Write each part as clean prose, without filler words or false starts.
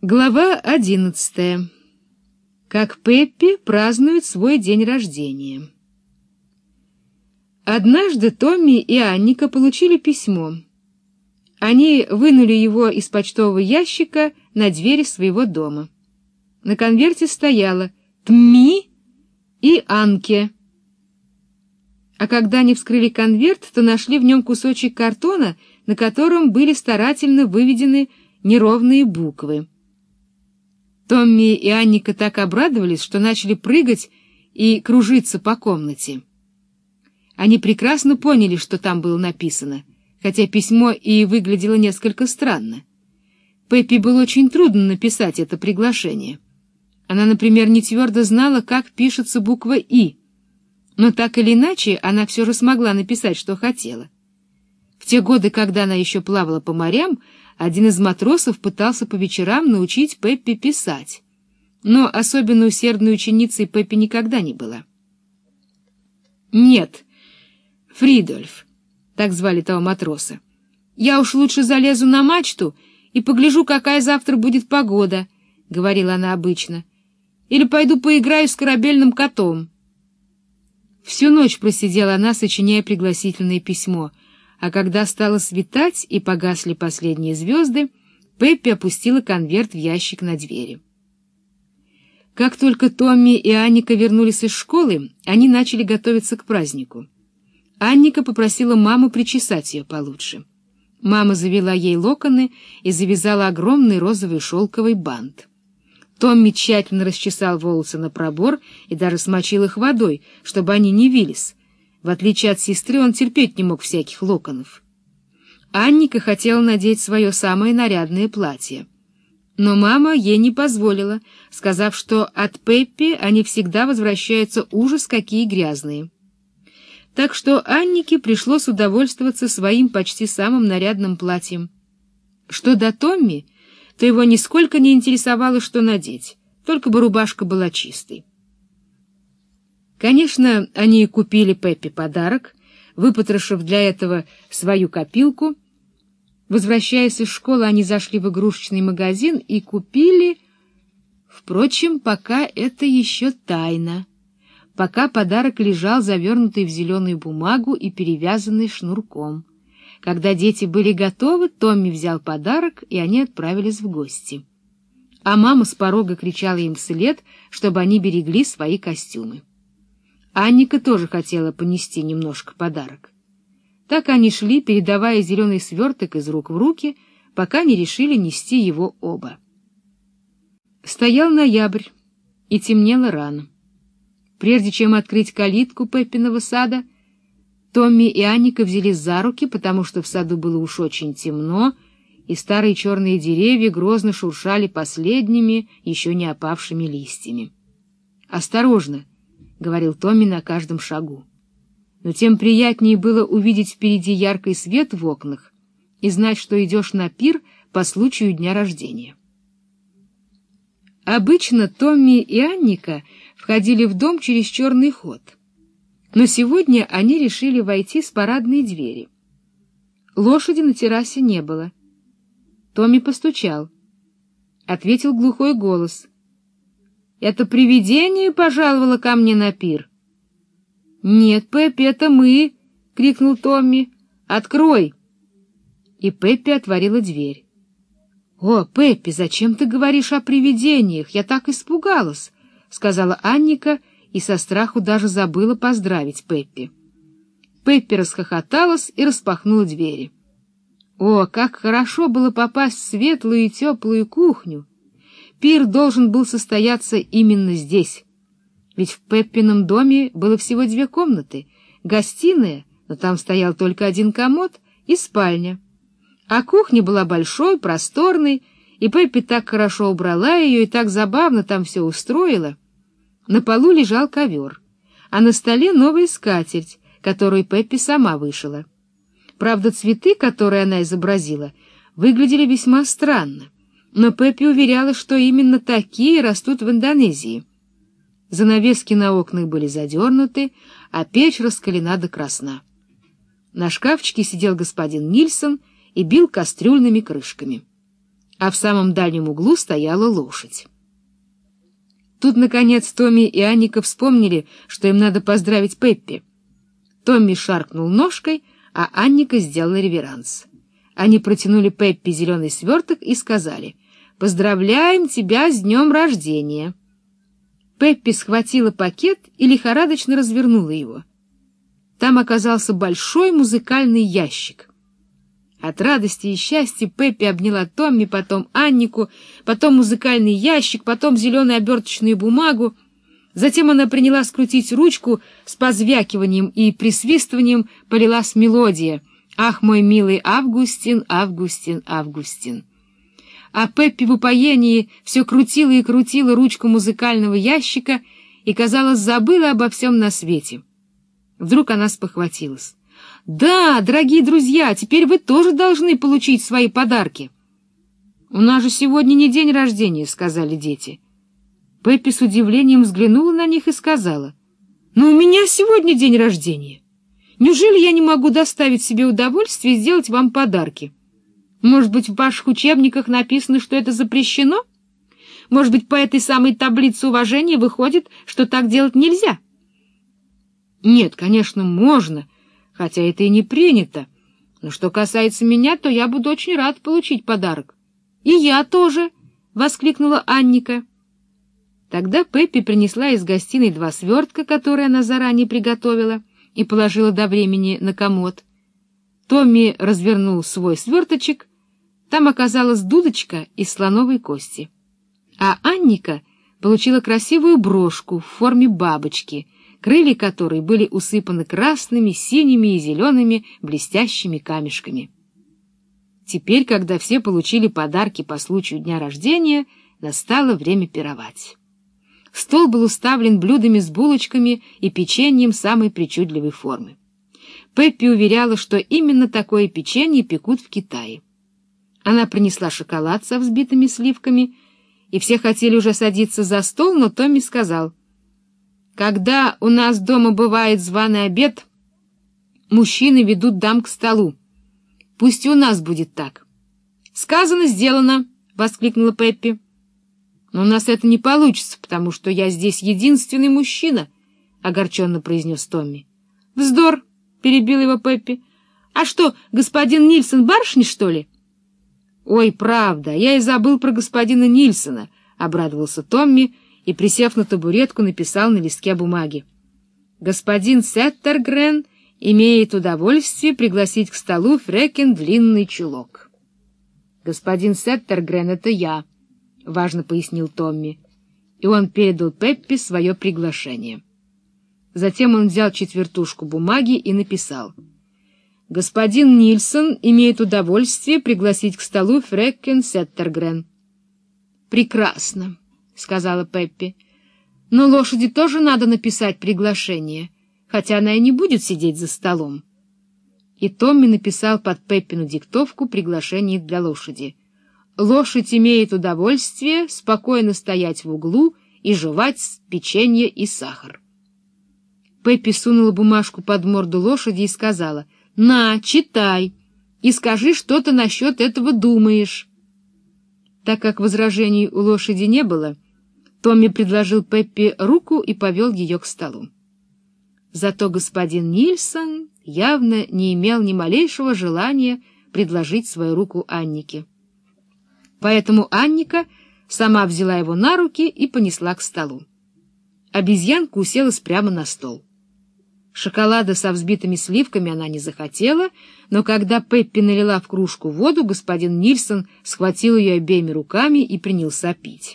Глава 11. Как Пеппи празднует свой день рождения. Однажды Томми и Анника получили письмо. Они вынули его из почтового ящика на двери своего дома. На конверте стояло «Тмми» и «Анке». А когда они вскрыли конверт, то нашли в нем кусочек картона, на котором были старательно выведены неровные буквы. Томми и Анника так обрадовались, что начали прыгать и кружиться по комнате. Они прекрасно поняли, что там было написано, хотя письмо и выглядело несколько странно. Пеппи было очень трудно написать это приглашение. Она, например, не твердо знала, как пишется буква «И», но так или иначе она все же смогла написать, что хотела. В те годы, когда она еще плавала по морям, один из матросов пытался по вечерам научить Пеппи писать, но особенно усердной ученицей Пеппи никогда не была. «Нет, Фридольф», так звали того матроса, «я уж лучше залезу на мачту и погляжу, какая завтра будет погода», — говорила она обычно, «или пойду поиграю с корабельным котом». Всю ночь просидела она, сочиняя пригласительное письмо, а когда стало светать и погасли последние звезды, Пеппи опустила конверт в ящик на двери. Как только Томми и Анника вернулись из школы, они начали готовиться к празднику. Анника попросила маму причесать ее получше. Мама завела ей локоны и завязала огромный розовый шелковый бант. Томми тщательно расчесал волосы на пробор и даже смочил их водой, чтобы они не вились. В отличие от сестры, он терпеть не мог всяких локонов. Анника хотела надеть свое самое нарядное платье. Но мама ей не позволила, сказав, что от Пеппи они всегда возвращаются ужас какие грязные. Так что Аннике пришлось удовольствоваться своим почти самым нарядным платьем. Что до Томми, то его нисколько не интересовало, что надеть, только бы рубашка была чистой. Конечно, они купили Пеппи подарок, выпотрошив для этого свою копилку. Возвращаясь из школы, они зашли в игрушечный магазин и купили... Впрочем, пока это еще тайна. Пока подарок лежал завернутый в зеленую бумагу и перевязанный шнурком. Когда дети были готовы, Томми взял подарок, и они отправились в гости. А мама с порога кричала им вслед, чтобы они берегли свои костюмы. Анника тоже хотела понести немножко подарок. Так они шли, передавая зеленый сверток из рук в руки, пока не решили нести его оба. Стоял ноябрь, и темнело рано. Прежде чем открыть калитку Пеппиного сада, Томми и Анника взялись за руки, потому что в саду было уж очень темно, и старые черные деревья грозно шуршали последними, еще не опавшими листьями. «Осторожно!» — говорил Томми на каждом шагу. Но тем приятнее было увидеть впереди яркий свет в окнах и знать, что идешь на пир по случаю дня рождения. Обычно Томми и Анника входили в дом через черный ход, но сегодня они решили войти с парадной двери. Лошади на террасе не было. Томми постучал. Ответил глухой голос. «Это привидение пожаловало ко мне на пир?» «Нет, Пеппи, это мы!» — крикнул Томми. «Открой!» И Пеппи отворила дверь. «О, Пеппи, зачем ты говоришь о привидениях? Я так испугалась!» — сказала Анника и со страху даже забыла поздравить Пеппи. Пеппи расхохоталась и распахнула двери. О, как хорошо было попасть в светлую и теплую кухню! Пир должен был состояться именно здесь. Ведь в Пеппином доме было всего 2 комнаты, гостиная, но там стоял только один комод, и спальня. А кухня была большой, просторной, и Пеппи так хорошо убрала ее и так забавно там все устроила. На полу лежал ковер, а на столе новая скатерть, которую Пеппи сама вышила. Правда, цветы, которые она изобразила, выглядели весьма странно, но Пеппи уверяла, что именно такие растут в Индонезии. Занавески на окнах были задернуты, а печь раскалена до красна. На шкафчике сидел господин Нильсон и бил кастрюльными крышками. а в самом дальнем углу стояла лошадь. Тут, наконец, Томми и Анника вспомнили, что им надо поздравить Пеппи. Томми шаркнул ножкой, а Анника сделала реверанс. Они протянули Пеппи зеленый сверток и сказали: «Поздравляем тебя с днем рождения!» Пеппи схватила пакет и лихорадочно развернула его. Там оказался большой музыкальный ящик. От радости и счастья Пеппи обняла Томми, потом Аннику, потом музыкальный ящик, потом зеленую оберточную бумагу. Затем она принялась крутить ручку с позвякиванием и присвистыванием, полилась мелодия: «Ах, мой милый Августин, Августин, Августин». А Пеппи в упоении все крутила и крутила ручку музыкального ящика и, казалось, забыла обо всем на свете. Вдруг она спохватилась. «Да, дорогие друзья, теперь вы тоже должны получить свои подарки». «У нас же сегодня не день рождения», — сказали дети. Пеппи с удивлением взглянула на них и сказала: «Но у меня сегодня день рождения. Неужели я не могу доставить себе удовольствие и сделать вам подарки? Может быть, в ваших учебниках написано, что это запрещено? Может быть, по этой самой таблице уважения выходит, что так делать нельзя?» «Нет, конечно, можно, хотя это и не принято. Но что касается меня, то я буду очень рад получить подарок». «И я тоже!» — воскликнула Анника. Тогда Пеппи принесла из гостиной 2 свертка, которые она заранее приготовила, и положила до времени на комод. Томми развернул свой сверточек. Там оказалась дудочка из слоновой кости. А Анника получила красивую брошку в форме бабочки, крылья которой были усыпаны красными, синими и зелеными блестящими камешками. Теперь, когда все получили подарки по случаю дня рождения, настало время пировать. Стол был уставлен блюдами с булочками и печеньем самой причудливой формы. Пеппи уверяла, что именно такое печенье пекут в Китае. Она принесла шоколад со взбитыми сливками, и все хотели уже садиться за стол, но Томми сказал: «Когда у нас дома бывает званый обед, мужчины ведут дам к столу. Пусть и у нас будет так». «Сказано, сделано!» — воскликнула Пеппи. «Но у нас это не получится, потому что я здесь единственный мужчина», — огорченно произнес Томми. «Вздор!» — перебил его Пеппи. «А что, господин Нильсон барышня, что ли?» «Ой, правда, я и забыл про господина Нильсона», — обрадовался Томми и, присев на табуретку, написал на листке бумаги: «Господин Сеттергрен имеет удовольствие пригласить к столу Фрекен длинный чулок». «Господин Сеттергрен — это я», — важно пояснил Томми, и он передал Пеппи свое приглашение. Затем он взял четвертушку бумаги и написал: «Господин Нильсон имеет удовольствие пригласить к столу Фрекен Сеттергрен». «Прекрасно», — сказала Пеппи, — «но лошади тоже надо написать приглашение, хотя она и не будет сидеть за столом». И Томми написал под Пеппину диктовку приглашение для лошади: «Лошадь имеет удовольствие спокойно стоять в углу и жевать печенье и сахар». Пеппи сунула бумажку под морду лошади и сказала: «На, читай, и скажи, что ты насчет этого думаешь». Так как возражений у лошади не было, Томми предложил Пеппи руку и повел ее к столу. Зато господин Нильсон явно не имел ни малейшего желания предложить свою руку Аннике. Поэтому Анника сама взяла его на руки и понесла к столу. Обезьянка уселась прямо на стол. Шоколада со взбитыми сливками она не захотела, но когда Пеппи налила в кружку воду, господин Нильсон схватил ее обеими руками и принялся пить.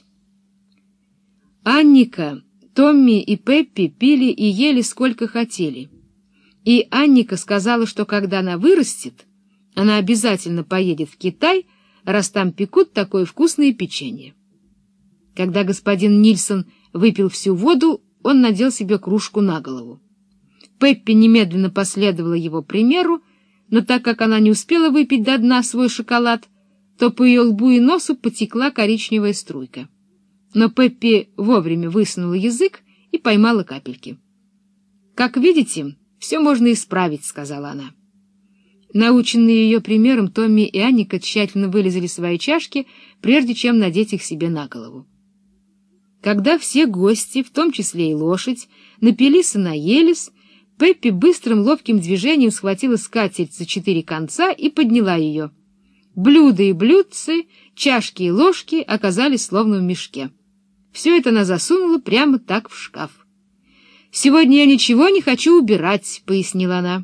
Анника, Томми и Пеппи пили и ели сколько хотели. И Анника сказала, что когда она вырастет, она обязательно поедет в Китай, раз там пекут такое вкусное печенье. Когда господин Нильсон выпил всю воду, он надел себе кружку на голову. Пеппи немедленно последовала его примеру, но так как она не успела выпить до дна свой шоколад, то по ее лбу и носу потекла коричневая струйка. Но Пеппи вовремя высунула язык и поймала капельки. «Как видите, все можно исправить», — сказала она. Наученные ее примером, Томми и Анника тщательно вылизали свои чашки, прежде чем надеть их себе на голову. Когда все гости, в том числе и лошадь, напились и наелись, Пеппи быстрым ловким движением схватила скатерть за 4 конца и подняла ее. Блюда и блюдцы, чашки и ложки оказались словно в мешке. Все это она засунула прямо так в шкаф. «Сегодня я ничего не хочу убирать», — пояснила она.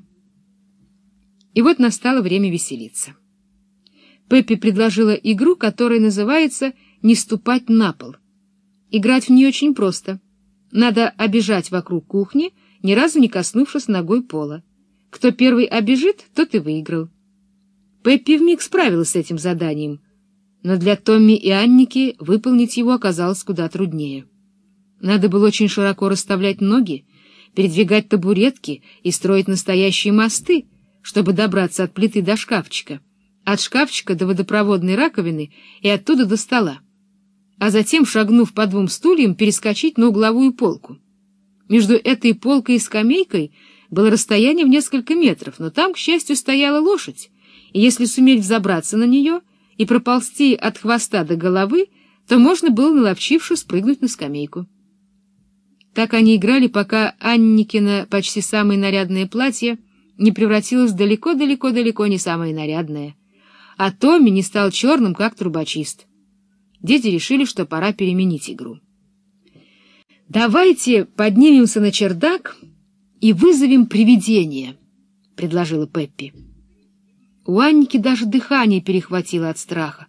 И вот настало время веселиться. Пеппи предложила игру, которая называется «Не ступать на пол». Играть в нее очень просто. Надо обежать вокруг кухни, ни разу не коснувшись ногой пола. Кто первый обежит, тот и выиграл. Пеппи вмиг справилась с этим заданием, но для Томми и Анники выполнить его оказалось куда труднее. Надо было очень широко расставлять ноги, передвигать табуретки и строить настоящие мосты, чтобы добраться от плиты до шкафчика, от шкафчика до водопроводной раковины и оттуда до стола, а затем, шагнув по 2 стульям, перескочить на угловую полку. Между этой полкой и скамейкой было расстояние в несколько метров, но там, к счастью, стояла лошадь, и если суметь взобраться на нее и проползти от хвоста до головы, то можно было, наловчившись, спрыгнуть на скамейку. Так они играли, пока Анникино почти самое нарядное платье не превратилось далеко-далеко-далеко не самое нарядное, а Томми не стал черным, как трубочист. Дети решили, что пора переменить игру. «Давайте поднимемся на чердак и вызовем привидение», — предложила Пеппи. У Анники даже дыхание перехватило от страха.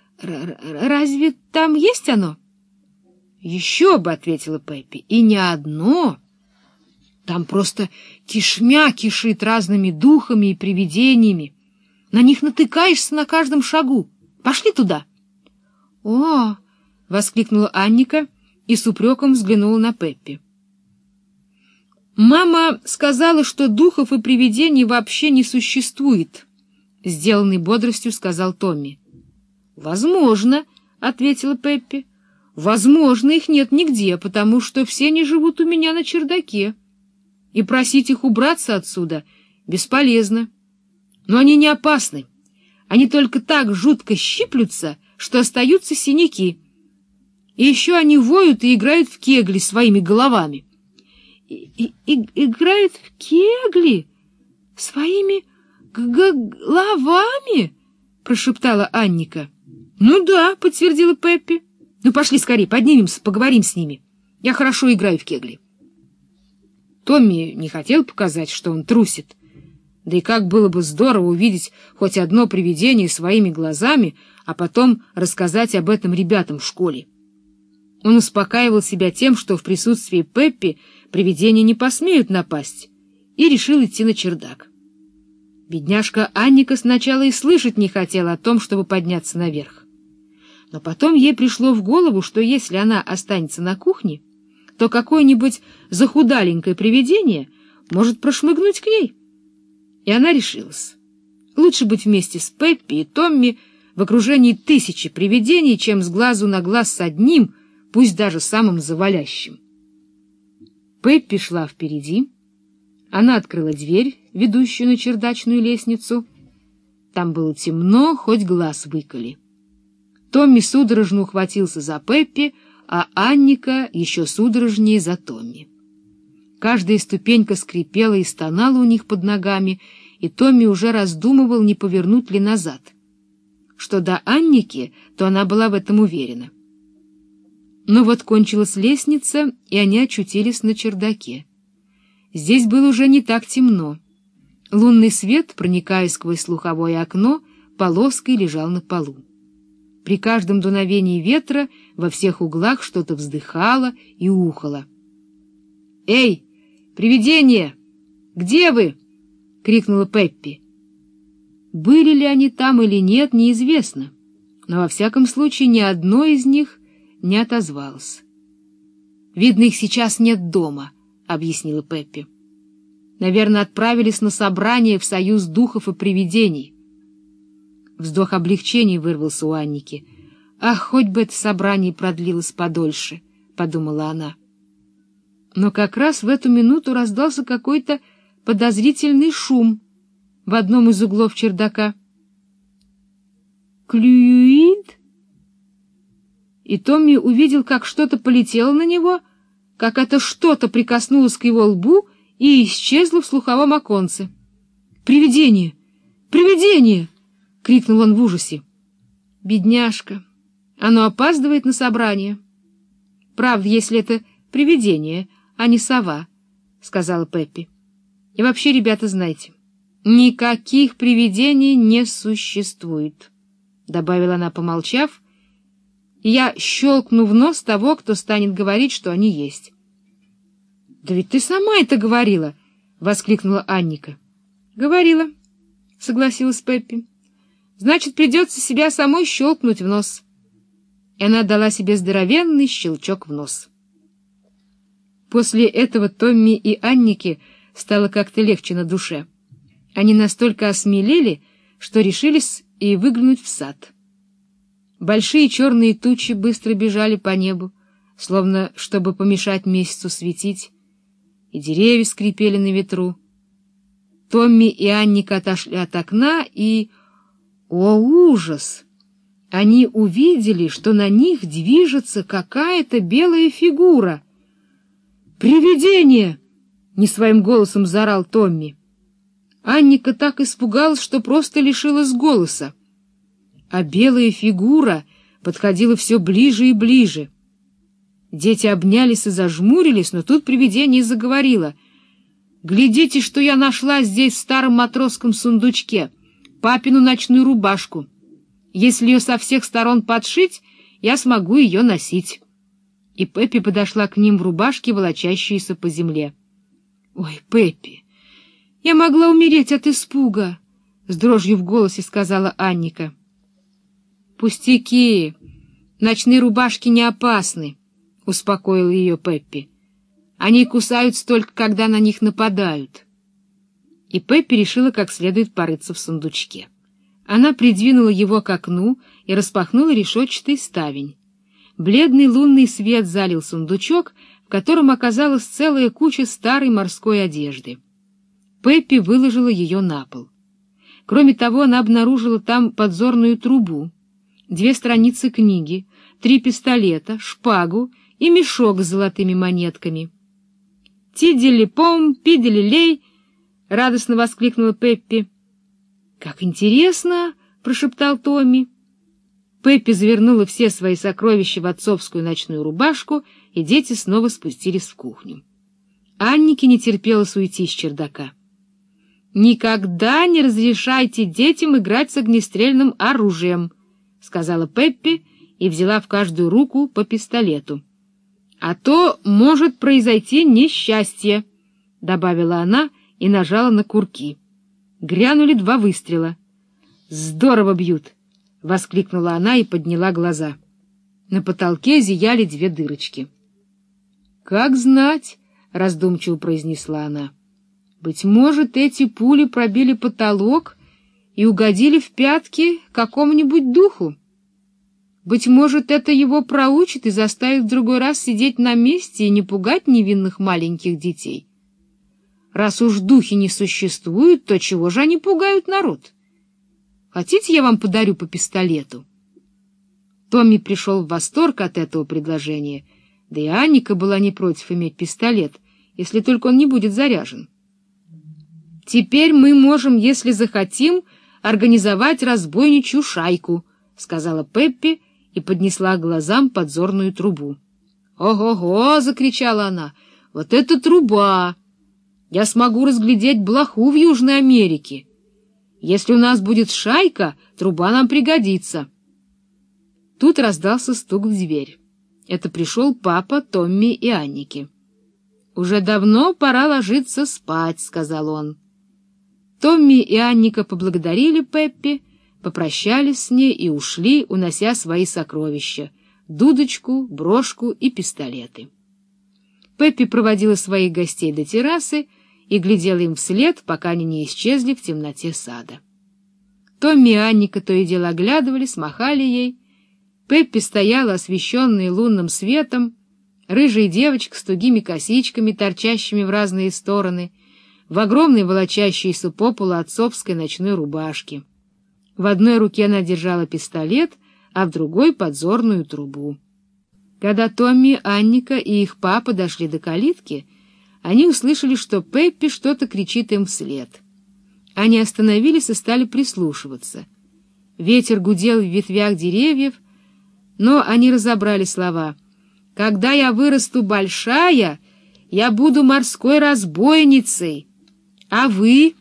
«Разве там есть оно?» «Еще бы», — ответила Пеппи, — «и не одно. Там просто кишмя кишит разными духами и привидениями. На них натыкаешься на каждом шагу. Пошли туда». «О!» — воскликнула Анника и с упреком взглянула на Пеппи. «Мама сказала, что духов и привидений вообще не существует», — сделанный бодростью сказал Томми. «Возможно», — ответила Пеппи. «Возможно, их нет нигде, потому что все они живут у меня на чердаке. И просить их убраться отсюда бесполезно. Но они не опасны. Они только так жутко щиплются, что остаются синяки. И еще они воют и играют в кегли своими головами». «Играют в кегли своими головами?» — прошептала Анника. «Ну да», — подтвердила Пеппи. «Ну пошли скорее, поднимемся, поговорим с ними. Я хорошо играю в кегли». Томми не хотел показать, что он трусит. Да и как было бы здорово увидеть хоть одно привидение своими глазами, а потом рассказать об этом ребятам в школе. Он успокаивал себя тем, что в присутствии Пеппи привидения не посмеют напасть, и решил идти на чердак. Бедняжка Анника сначала и слышать не хотела о том, чтобы подняться наверх. Но потом ей пришло в голову, что если она останется на кухне, то какое-нибудь захудаленькое привидение может прошмыгнуть к ней. И она решилась. Лучше быть вместе с Пеппи и Томми в окружении 1000 привидений, чем с глазу на глаз с одним, пусть даже самым завалящим. Пеппи шла впереди. Она открыла дверь, ведущую на чердачную лестницу. Там было темно, хоть глаз выколи. Томми судорожно ухватился за Пеппи, а Анника еще судорожнее за Томми. Каждая ступенька скрипела и стонала у них под ногами, и Томми уже раздумывал, не повернуть ли назад. Что до Анники, то она была в этом уверена. Но вот кончилась лестница, и они очутились на чердаке. Здесь было уже не так темно. Лунный свет, проникая сквозь слуховое окно, полоской лежал на полу. При каждом дуновении ветра во всех углах что-то вздыхало и ухало. «Эй, привидение! Где вы?» — крикнула Пеппи. Были ли они там или нет, неизвестно, но во всяком случае ни одно из них не отозвалось. «Видно, их сейчас нет дома», — объяснила Пеппи. «Наверное, отправились на собрание в союз духов и привидений». Вздох облегчения вырвался у Анники. «Ах, хоть бы это собрание продлилось подольше», — подумала она. Но как раз в эту минуту раздался какой-то подозрительный шум. в одном из углов чердака. «Клюид?» И Томми увидел, как что-то полетело на него, как это что-то прикоснулось к его лбу и исчезло в слуховом оконце. «Привидение! Привидение!» — крикнул он в ужасе. «Бедняжка! Оно опаздывает на собрание». «Правда, если это привидение, а не сова», — сказала Пеппи. «И вообще, ребята, знайте, никаких привидений не существует», — добавила она, помолчав, «и я щелкну в нос того, кто станет говорить, что они есть». «Да ведь ты сама это говорила!» — воскликнула Анника. «Говорила», — согласилась Пеппи. «Значит, придется себя самой щелкнуть в нос». И она дала себе здоровенный щелчок в нос. После этого Томми и Аннике стало как-то легче на душе. Они настолько осмелели, что решились и выглянуть в сад. Большие черные тучи быстро бежали по небу, словно чтобы помешать месяцу светить, и деревья скрипели на ветру. Томми и Анника отошли от окна, и... О, ужас! Они увидели, что на них движется какая-то белая фигура. «Привидение!» — не своим голосом заорал Томми. Анника так испугалась, что просто лишилась голоса. А белая фигура подходила все ближе и ближе. Дети обнялись и зажмурились, но тут привидение заговорило. «Глядите, что я нашла здесь в старом матросском сундучке, папину ночную рубашку. Если ее со всех сторон подшить, я смогу ее носить». И Пеппи подошла к ним в рубашке, волочащейся по земле. «Ой, Пеппи, я могла умереть от испуга», — с дрожью в голосе сказала Анника. «Пустяки, ночные рубашки не опасны», — успокоил ее Пеппи. «Они кусаются только, когда на них нападают». И Пеппи решила как следует порыться в сундучке. Она придвинула его к окну и распахнула решетчатый ставень. Бледный лунный свет залил сундучок, в котором оказалась целая куча старой морской одежды. Пеппи выложила ее на пол. Кроме того, она обнаружила там подзорную трубу, 2 страницы книги, 3 пистолета, шпагу и мешок с золотыми монетками. «Тидели-пом, пидели-лей!» — радостно воскликнула Пеппи. «Как интересно!» — прошептал Томми. Пеппи завернула все свои сокровища в отцовскую ночную рубашку, и дети снова спустились в кухню. Аннике не терпелось уйти с чердака. «Никогда не разрешайте детям играть с огнестрельным оружием», — сказала Пеппи и взяла в каждую руку по пистолету. «А то может произойти несчастье», — добавила она и нажала на курки. Грянули 2 выстрела. «Здорово бьют!» — воскликнула она и подняла глаза. На потолке зияли 2 дырочки. «Как знать», — раздумчиво произнесла она. «Быть может, эти пули пробили потолок и угодили в пятки какому-нибудь духу. Быть может, это его проучит и заставит в другой раз сидеть на месте и не пугать невинных маленьких детей. Раз уж духи не существуют, то чего же они пугают народ? Хотите, я вам подарю по пистолету?» Томми пришел в восторг от этого предложения, да и Анника была не против иметь пистолет, если только он не будет заряжен. «Теперь мы можем, если захотим, организовать разбойничью шайку», — сказала Пеппи и поднесла к глазам подзорную трубу. «Ого-го!» — закричала она. «Вот это труба! Я смогу разглядеть блоху в Южной Америке. Если у нас будет шайка, труба нам пригодится». Тут раздался стук в дверь. Это пришел папа Томми и Анники. «Уже давно пора ложиться спать», — сказал он. Томми и Анника поблагодарили Пеппи, попрощались с ней и ушли, унося свои сокровища — дудочку, брошку и пистолеты. Пеппи проводила своих гостей до террасы и глядела им вслед, пока они не исчезли в темноте сада. Томми и Анника то и дело оглядывались, махали ей. Пеппи стояла, освещенная лунным светом, рыжая девочка с тугими косичками, торчащими в разные стороны, в огромной волочащейся по полу отцовской ночной рубашке. В одной руке она держала пистолет, а в другой — подзорную трубу. Когда Томми, Анника и их папа дошли до калитки, они услышали, что Пеппи что-то кричит им вслед. Они остановились и стали прислушиваться. Ветер гудел в ветвях деревьев, но они разобрали слова. «Когда я вырасту большая, я буду морской разбойницей. А вы?»